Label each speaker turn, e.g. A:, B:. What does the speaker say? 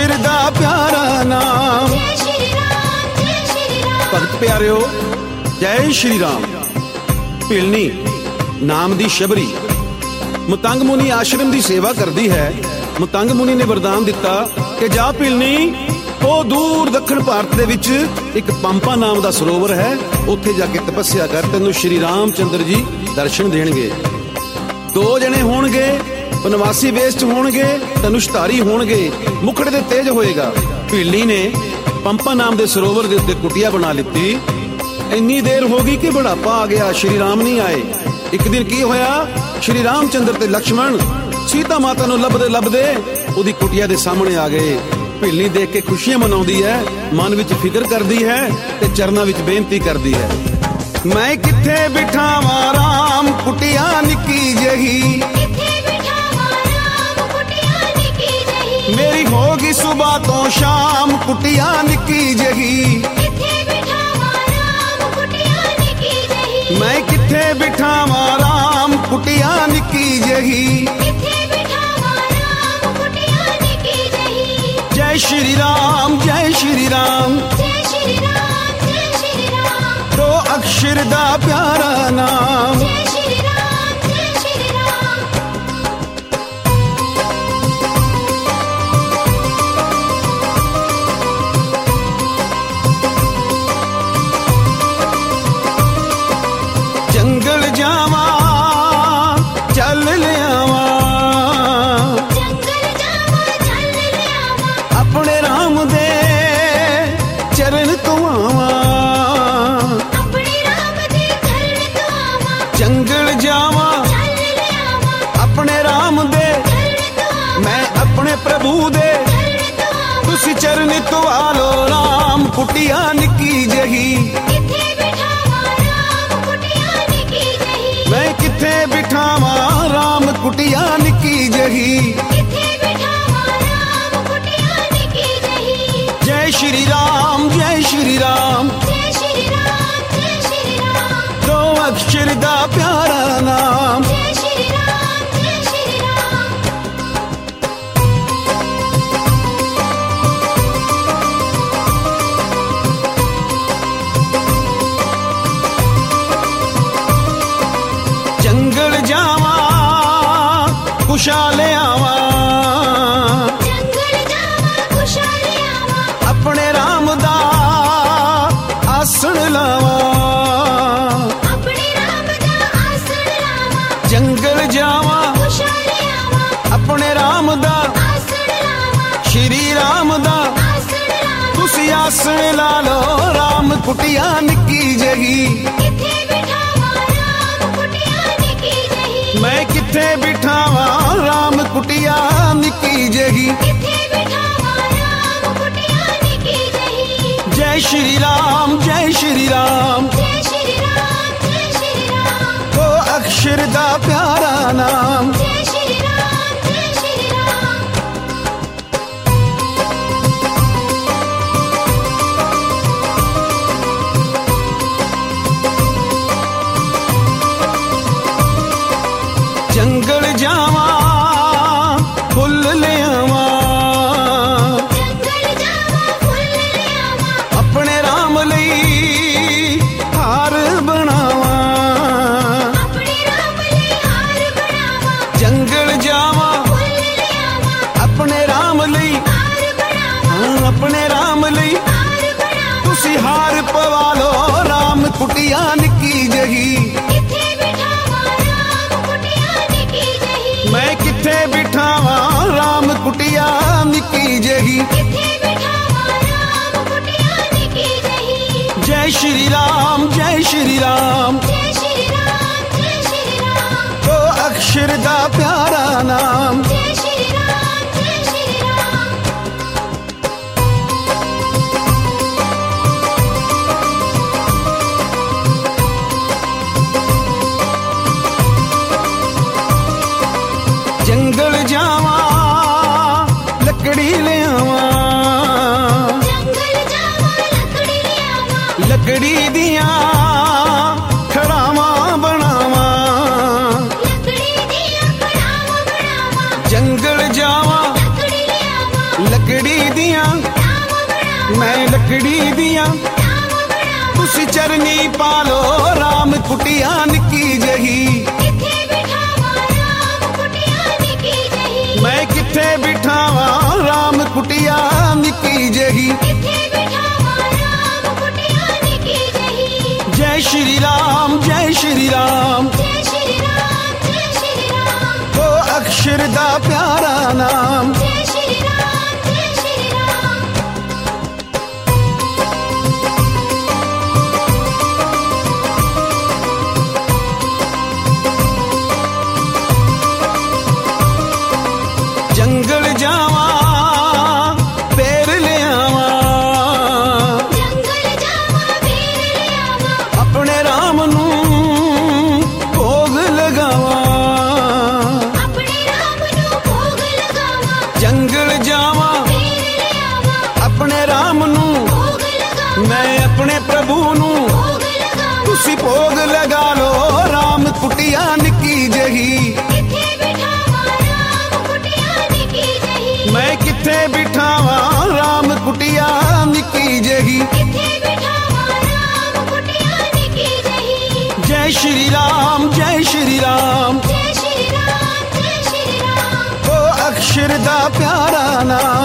A: अक्षर दा प्यारा नाम। भगत प्यारिओ जय श्री राम। भिलनी नाम दी शबरी मतंग मुनि आश्रम की सेवा करती है। मतंग मुनि ने वरदान दिता कि जा भिलनी ਉਹ दूर दक्षिण भारत ਦੇ ਵਿੱਚ ਇੱਕ ਪੰਪਾ ਨਾਮ ਦਾ ਸਰੋਵਰ ਹੈ, ਉੱਥੇ ਜਾ ਕੇ ਤਪੱਸਿਆ ਕਰ, ਤੈਨੂੰ ਸ਼੍ਰੀ ਰਾਮ ਚੰਦਰ ਜੀ ਦਰਸ਼ਨ ਦੇਣਗੇ। ਦੋ ਜਣੇ ਹੋਣਗੇ, ਬਨਵਾਸੀ ਵੇਸ਼ ਚ ਹੋਣਗੇ, ਧਨੁਸ਼ਧਾਰੀ ਹੋਣਗੇ, ਮੁਖੜੇ ਤੇ ਤੇਜ ਹੋਏਗਾ। ਭੀਲੀ ਨੇ ਪੰਪਾ ਨਾਮ ਦੇ ਸਰੋਵਰ ਦੇ ਉੱਤੇ ਕੁਟੀਆ ਬਣਾ ਲਿੱਤੀ। ਇੰਨੀ ਦੇਰ ਹੋ ਗਈ ਕਿ ਬੁਢਾਪਾ ਆ ਗਿਆ, ਸ਼੍ਰੀ ਰਾਮ ਨਹੀਂ ਆਏ। ਇੱਕ ਦਿਨ ਕੀ ਹੋਇਆ, ਸ਼੍ਰੀ ਰਾਮ ਚੰਦਰ ਤੇ ਲక్ష్మణ ਸੀਤਾ ਮਾਤਾ ਨੂੰ ਲੱਭਦੇ ਲੱਭਦੇ ਉਹਦੀ ਕੁਟੀਆ ਦੇ ਸਾਹਮਣੇ ਆ ਗਏ। भिलनी देख के खुशियां मनाउंदी है, मन विच फिक्र करदी है ते चरना विच बेनती करदी है। मैं किथे बिठावां राम कुटिया निक्की जही, मेरी होगी सुबह तो शाम कुटिया निक्की जही। मैं किथे बिठावां राम कुटिया निक्की जही। जय श्री राम जय श्री राम जय श्री राम जय श्री राम। दो अक्षर दा प्यारा नाम। जय श्री राम जय श्री राम। जंगल जावा चल लियावा, अपने राम दे चरण तो आवा। जंगल जावा अपने राम दे, मैं अपने प्रभु दे तुसी चरण तो आलो। राम कुटिया निक्की जही, मैं किथे बिठावा राम कुटिया निक्की जही। जय श्री राम जय श्री राम जय श्री राम जय श्री राम। दो अक्षर दा प्यारा नाम। जय श्री राम जय श्री राम। जंगल जावा खुशाले आवा, अपने राम दा आसन लावा। जंगल जावा अपने राम दा, श्री राम दा तुसी आसन ला लो। राम कुटिया निक्की जही, मैं किथे बिठावा राम कुटिया निक्की जही। जय श्री राम जय श्री राम जय श्री राम जय श्री राम। दो अक्षर दा प्यारा नाम। जय श्री राम जय श्री राम। जंगल जावा फुल ले आवा, अपने राम लई हार बनावा। जंगल जावा अपने राम लई, अपने राम लई तुसी हार पवा लो। राम कुटिया निक्की जही, मैं किथे बिठावा राम कुटिया निक्की जही। जय श्री राम जय श्री राम जय श्री राम जय श्री राम। दो अक्षर दा प्यारा नाम। जय श्री राम जय श्री राम। जंगल जावा लकड़ी ले आवा, लकड़ी दिया खड़ावा बनावा। जंगल जावा लकड़ी दी मैं लकड़ी दिया तुसी चरनी पालो राम कुटिया निकी जही मैं किथे बिठावा राम कुटिया निकी जही जय श्री राम जय श्री राम ओ अक्षर दा प्यारा नाम जंगल जावा पेर ले आवा अपने राम नू भोग लगावा जंगल जावा अपने राम नू मैं अपने प्रभु नू तुसी भोग लगा लो राम कुटिया निकी जही मैं किथे बिठावा राम कुटिया निकी जही जय श्री राम जय श्री राम ओ अक्षर दा प्यारा नाम